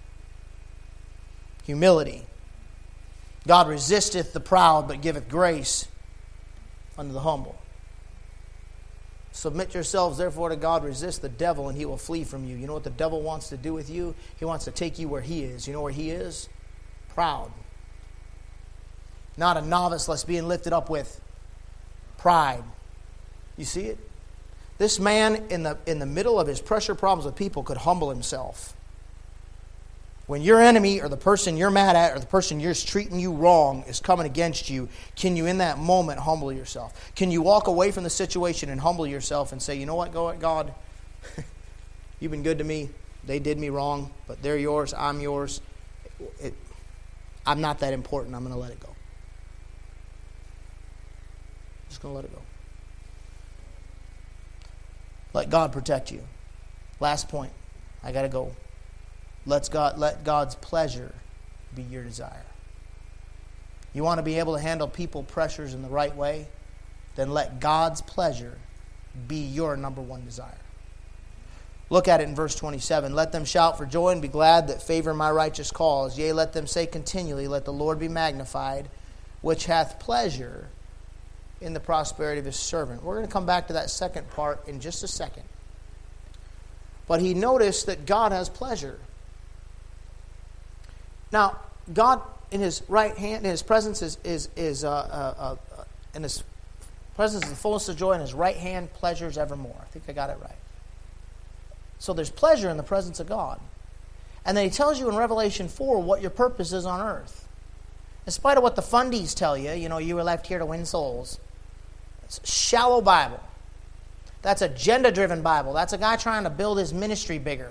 Humility. God resisteth the proud, but giveth grace unto the humble. Submit yourselves, therefore, to God. Resist the devil, and he will flee from you. You know what the devil wants to do with you? He wants to take you where he is. You know where he is? Proud. Not a novice, lest being lifted up with Pride. You see it? This man in the middle of his pressure problems with people could humble himself. When your enemy or the person you're mad at or the person you're treating you wrong is coming against you, can you in that moment humble yourself? Can you walk away from the situation and humble yourself and say, you know what, God, you've been good to me. They did me wrong, but they're yours, I'm yours. I'm not that important. I'm going to let it go. I'm just going to let it go. Let God protect you. Last point. I got to go. Let God's pleasure be your desire. You want to be able to handle people pressures in the right way? Then let God's pleasure be your number one desire. Look at it in verse 27. Let them shout for joy and be glad that favor my righteous cause. Yea, let them say continually, let the Lord be magnified, which hath pleasure in the prosperity of his servant. We're going to come back to that second part in just a second. But he noticed that God has pleasure. Now, God in his right hand, in his presence in his presence is the fullness of joy, and his right hand pleasures evermore. I think I got it right. So there's pleasure in the presence of God. And then he tells you in Revelation 4 what your purpose is on earth. In spite of what the fundies tell you, you were left here to win souls. It's a shallow Bible. That's agenda-driven Bible. That's a guy trying to build his ministry bigger.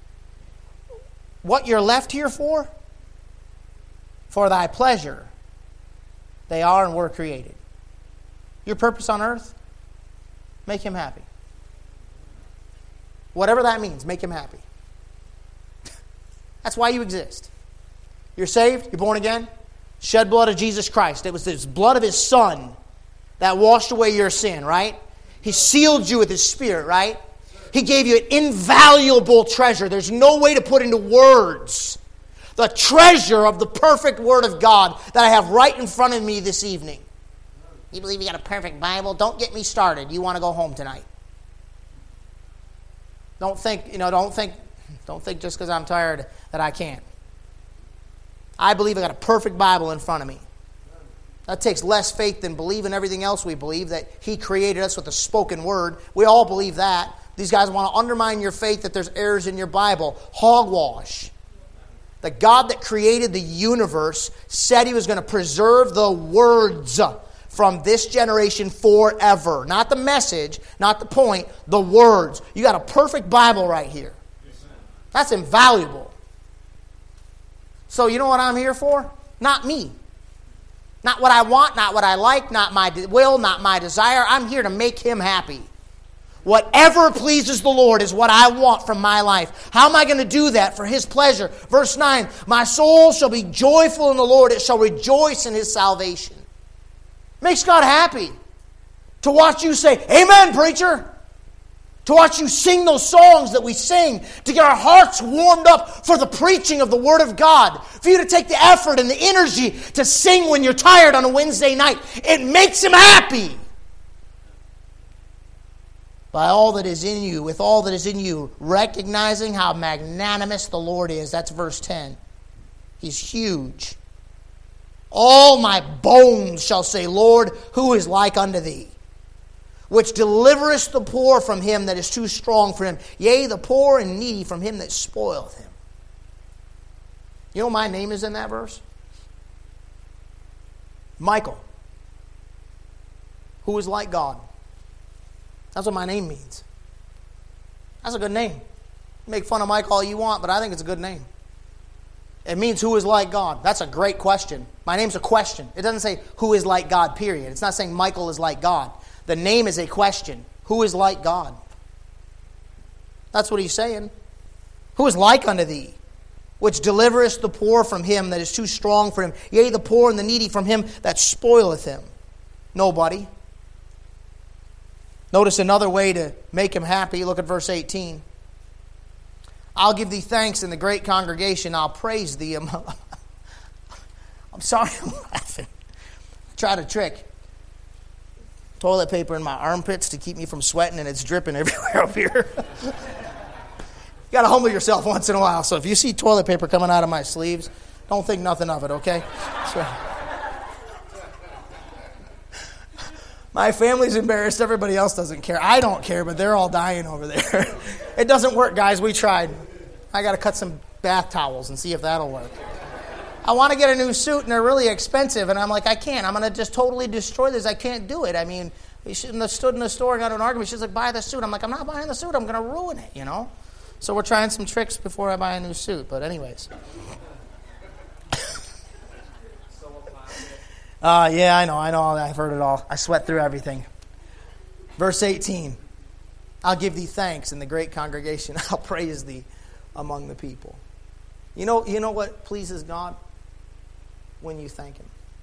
What you're left here for thy pleasure, they are and were created. Your purpose on earth, make him happy. Whatever that means, make him happy. That's why you exist. You're saved, you're born again, shed blood of Jesus Christ. It was the blood of his Son that washed away your sin, right? He sealed you with his Spirit, right? He gave you an invaluable treasure. There's no way to put into words the treasure of the perfect Word of God that I have right in front of me this evening. You believe you got a perfect Bible? Don't get me started. You want to go home tonight. Don't think just because I'm tired that I can't. I believe I got a perfect Bible in front of me. That takes less faith than believing everything else we believe, that he created us with a spoken word. We all believe that. These guys want to undermine your faith that there's errors in your Bible. Hogwash. The God that created the universe said he was going to preserve the words from this generation forever. Not the message, not the point, the words. You got a perfect Bible right here. That's invaluable. So you know what I'm here for? Not me. Not what I want, not what I like, not my will, not my desire. I'm here to make him happy. Whatever pleases the Lord is what I want from my life. How am I going to do that for his pleasure? Verse 9, my soul shall be joyful in the Lord. It shall rejoice in his salvation. Makes God happy to watch you say, amen, preacher. To watch you sing those songs that we sing, to get our hearts warmed up for the preaching of the Word of God, for you to take the effort and the energy to sing when you're tired on a Wednesday night. It makes him happy. By all that is in you, with all that is in you, recognizing how magnanimous the Lord is. That's verse 10. He's huge. All my bones shall say, Lord, who is like unto thee? Which deliverest the poor from him that is too strong for him. Yea, the poor and needy from him that spoileth him. You know my name is in that verse? Michael. Who is like God. That's what my name means. That's a good name. Make fun of Mike all you want, but I think it's a good name. It means who is like God. That's a great question. My name's a question. It doesn't say who is like God, period. It's not saying Michael is like God. The name is a question. Who is like God? That's what he's saying. Who is like unto thee? Which deliverest the poor from him that is too strong for him. Yea, the poor and the needy from him that spoileth him. Nobody. Notice another way to make him happy. Look at verse 18. I'll give thee thanks in the great congregation. I'll praise thee. I'm sorry I'm laughing. Try to trick. Toilet paper in my armpits to keep me from sweating, and it's dripping everywhere up here. You got to humble yourself once in a while. So if you see toilet paper coming out of my sleeves, don't think nothing of it, okay? So, My family's embarrassed. Everybody else doesn't care. I don't care, but they're all dying over there. It doesn't work, guys. We tried. I got to cut some bath towels and see if that'll work. I want to get a new suit, and they're really expensive. And I'm like, I can't. I'm going to just totally destroy this. I can't do it. I mean, we shouldn't have stood in the store and got an argument. She's like, buy the suit. I'm like, I'm not buying the suit. I'm going to ruin it, you know. So we're trying some tricks before I buy a new suit. But anyways. Yeah, I know. I've heard it all. I sweat through everything. Verse 18. I'll give thee thanks in the great congregation. I'll praise thee among the people. You know what pleases God? When you thank Him.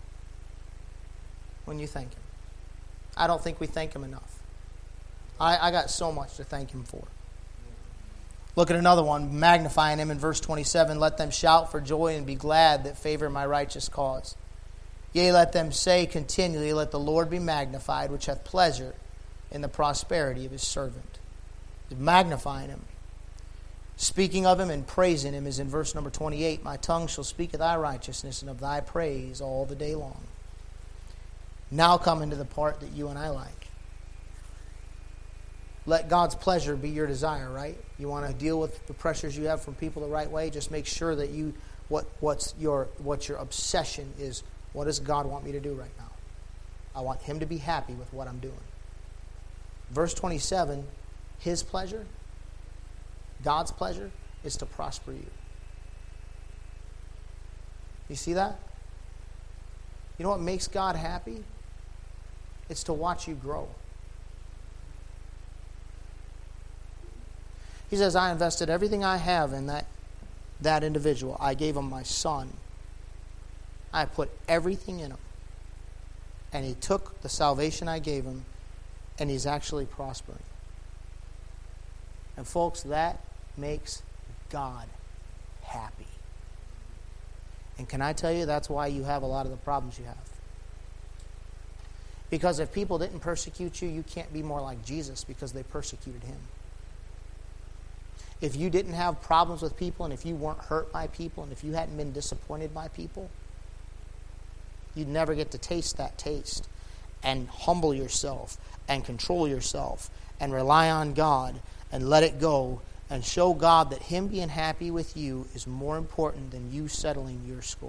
When you thank Him. I don't think we thank Him enough. I got so much to thank Him for. Look at another one, magnifying Him in verse 27. Let them shout for joy and be glad that favor my righteous cause. Yea, let them say continually, let the Lord be magnified, which hath pleasure in the prosperity of His servant. Magnifying Him. Speaking of Him and praising Him is in verse number 28. My tongue shall speak of thy righteousness and of thy praise all the day long. Now come into the part that you and I like. Let God's pleasure be your desire, right? You want to deal with the pressures you have from people the right way? Just make sure that what's your obsession is. What does God want me to do right now? I want Him to be happy with what I'm doing. Verse 27, His pleasure, God's pleasure, is to prosper you. You see that? You know what makes God happy? It's to watch you grow. He says, I invested everything I have in that individual. I gave him my son. I put everything in him. And he took the salvation I gave him, and he's actually prospering. And folks, that makes God happy. And can I tell you, that's why you have a lot of the problems you have. Because if people didn't persecute you, you can't be more like Jesus because they persecuted Him. If you didn't have problems with people, and if you weren't hurt by people, and if you hadn't been disappointed by people, you'd never get to taste that taste and humble yourself and control yourself and rely on God and let it go and show God that Him being happy with you is more important than you settling your score.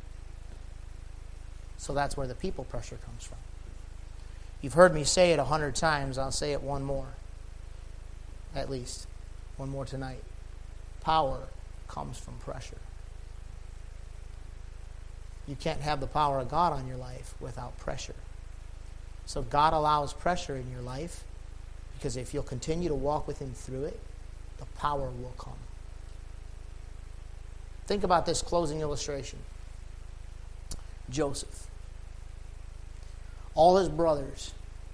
So that's where the people pressure comes from. You've heard me say it 100 times. I'll say it one more. At least. One more tonight. Power comes from pressure. You can't have the power of God on your life without pressure. So God allows pressure in your life because if you'll continue to walk with Him through it, the power will come. Think about this closing illustration. Joseph. All his brothers.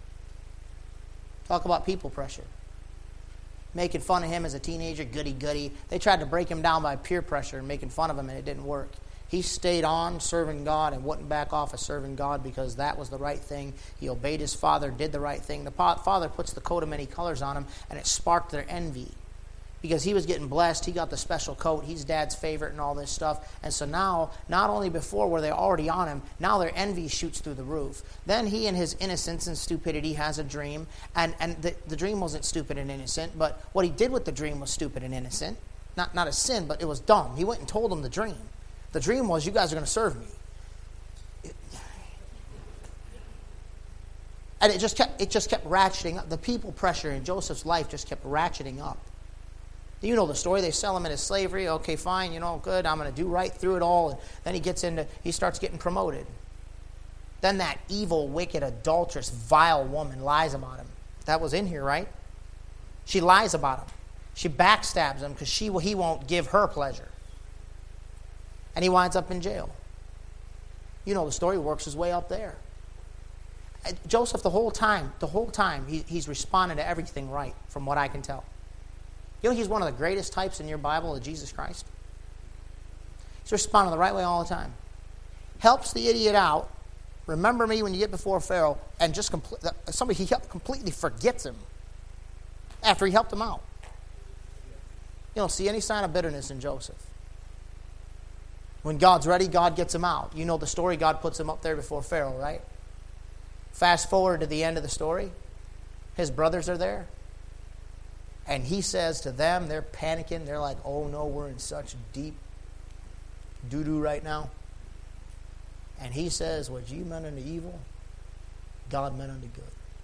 Talk about people pressure. Making fun of him as a teenager, goody-goody. They tried to break him down by peer pressure and making fun of him, and it didn't work. He stayed on serving God and wouldn't back off of serving God because that was the right thing. He obeyed his father, did the right thing. The father puts the coat of many colors on him, and it sparked their envy. Because he was getting blessed, he got the special coat, he's dad's favorite and all this stuff. And so now, not only before were they already on him, now their envy shoots through the roof. Then he in his innocence and stupidity has a dream. And the dream wasn't stupid and innocent, but what he did with the dream was stupid and innocent. Not a sin, but it was dumb. He went and told them the dream. The dream was, you guys are going to serve me. And it just kept ratcheting up. The people pressure in Joseph's life just kept ratcheting up. You know the story. They sell him into slavery. Okay, fine, good. I'm going to do right through it all. And then he starts getting promoted. Then that evil, wicked, adulterous, vile woman lies about him. That was in here, right? She lies about him. She backstabs him because he won't give her pleasure. And he winds up in jail. You know the story. Works his way up there. Joseph, the whole time, he's responding to everything right, from what I can tell. You know he's one of the greatest types in your Bible of Jesus Christ? He's responding the right way all the time. Helps the idiot out. Remember me when you get before Pharaoh. And just somebody he helped completely forgets him after he helped him out. You don't see any sign of bitterness in Joseph. When God's ready, God gets him out. You know the story. God puts him up there before Pharaoh, right? Fast forward to the end of the story. His brothers are there. And he says to them, they're panicking. They're like, oh no, we're in such deep doo-doo right now. And he says, what you meant unto evil, God meant unto good.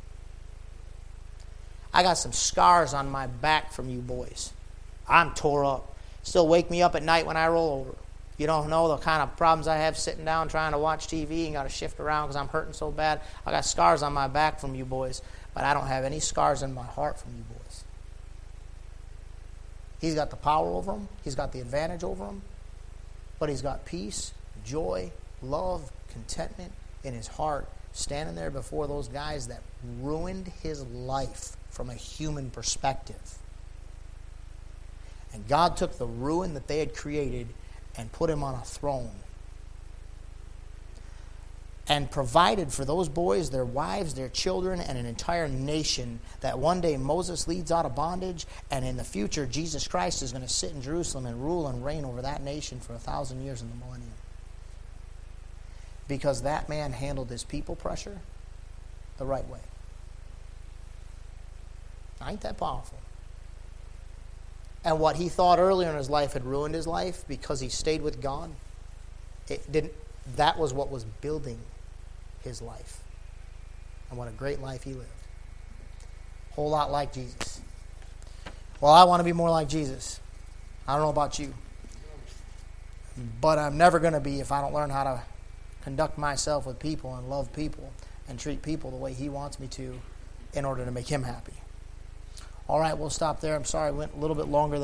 I got some scars on my back from you boys. I'm tore up. Still wake me up at night when I roll over. You don't know the kind of problems I have sitting down trying to watch TV and got to shift around because I'm hurting so bad. I got scars on my back from you boys, but I don't have any scars in my heart from you boys. He's got the power over them. He's got the advantage over them. But he's got peace, joy, love, contentment in his heart, standing there before those guys that ruined his life from a human perspective. And God took the ruin that they had created and put him on a throne. And provided for those boys, their wives, their children, and an entire nation that one day Moses leads out of bondage, and in the future Jesus Christ is going to sit in Jerusalem and rule and reign over that nation for 1,000 years in the millennium. Because that man handled his people pressure the right way. Ain't that powerful? And what he thought earlier in his life had ruined his life because he stayed with God, it didn't. That was what was building his life. And what a great life he lived. A whole lot like Jesus. Well, I want to be more like Jesus. I don't know about you. But I'm never going to be if I don't learn how to conduct myself with people and love people and treat people the way he wants me to in order to make him happy. All right, we'll stop there. I'm sorry I went a little bit longer than